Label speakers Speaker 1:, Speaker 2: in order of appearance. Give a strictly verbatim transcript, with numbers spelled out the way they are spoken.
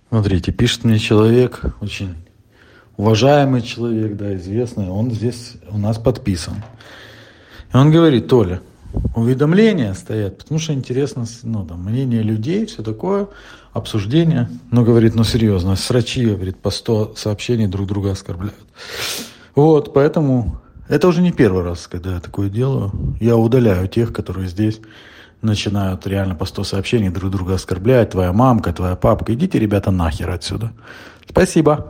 Speaker 1: Смотрите, пишет мне человек, очень уважаемый человек, да, известный, он здесь у нас подписан. И он говорит: Толя, уведомления стоят, потому что интересно, ну, там, мнение людей, все такое, обсуждение. Ну, говорит, ну, серьезно, срачи, говорит, по сто сообщений друг друга оскорбляют. Вот, поэтому это уже не первый раз, когда я такое делаю. Я удаляю тех, которые здесь начинают реально по сто сообщений друг друга оскорблять. Твоя мамка, твоя папка. Идите, ребята, нахер отсюда. Спасибо.